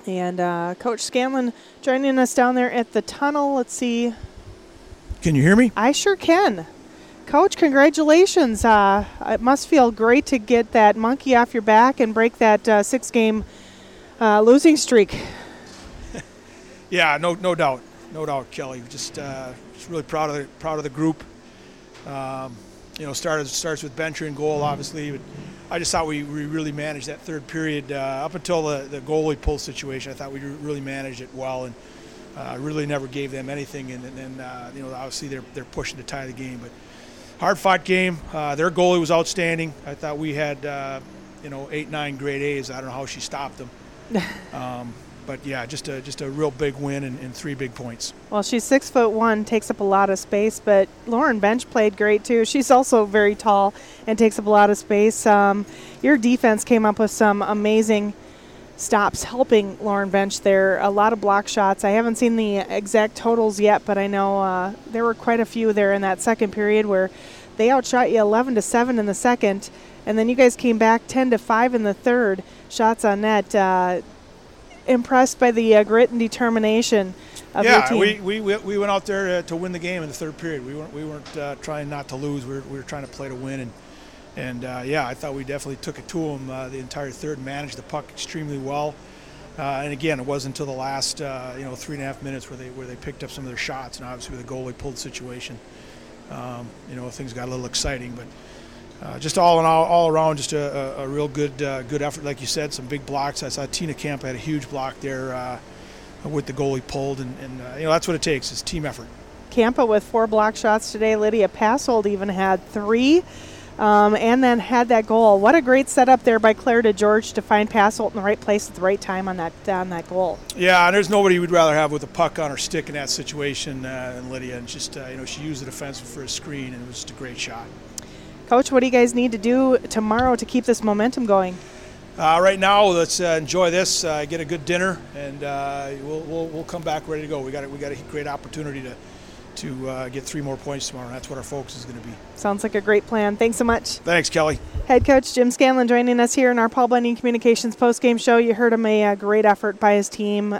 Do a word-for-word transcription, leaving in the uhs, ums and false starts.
And uh, Coach Scanlon joining us down there at the tunnel. Let's see. Can you hear me? I sure can. Coach, congratulations. Uh, it must feel great to get that monkey off your back and break that uh, six-game uh, losing streak. Yeah, no, no doubt, no doubt, Kelly. Just, uh, just really proud of the proud of the group. Um, you know, started starts with Bencher in goal, obviously. But I just thought we, we really managed that third period uh, up until the, the goalie pull situation. I thought we really managed it well, and uh, really never gave them anything. And then, uh, you know, obviously they're they're pushing to tie the game, but hard fought game. Uh, their goalie was outstanding. I thought we had, uh, you know, eight, nine grade A's. I don't know how she stopped them. Um, But, yeah, just a just a real big win and, and three big points. Well, she's six foot one, takes up a lot of space, but Lauren Bench played great too. She's also very tall and takes up a lot of space. Um, your defense came up with some amazing stops helping Lauren Bench there. A lot of block shots. I haven't seen the exact totals yet, but I know uh, there were quite a few there in that second period where they outshot you eleven to seven in the second, and then you guys came back ten to five in the third. Shots on net. Uh, impressed by the uh, grit and determination of yeah, your team. we, we we we went out there to, to win the game in the third period. We weren't we weren't uh, trying not to lose. We were, we were trying to play to win, and and uh, yeah, I thought we definitely took it to them uh, the entire third. Managed the puck extremely well, uh, and again, it wasn't until the last uh, you know three and a half minutes where they where they picked up some of their shots, and obviously with the goalie pulled situation, um, you know things got a little exciting, but. Uh, just all in all, all around, just a, a, a real good, uh, good effort. Like you said, some big blocks. I saw Tina Camp had a huge block there uh, with the goalie pulled, and, and uh, you know that's what it takes is team effort. Campa with four block shots today. Lydia Passold even had three, um, and then had that goal. What a great setup there by Claire DeGeorge to find Passold in the right place at the right time on that on that goal. Yeah, and there's nobody we'd rather have with a puck on her stick in that situation uh, than Lydia. And just uh, you know, she used the defensive for a screen, and it was just a great shot. Coach, what do you guys need to do tomorrow to keep this momentum going? Uh, right now, let's uh, enjoy this, uh, get a good dinner, and uh, we'll, we'll we'll come back ready to go. We got we got a great opportunity to to uh, get three more points tomorrow. And that's what our focus is going to be. Sounds like a great plan. Thanks so much. Thanks, Kelly. Head coach Jim Scanlon joining us here in our Paul Bunyan Communications postgame show. You heard him, a, a great effort by his team.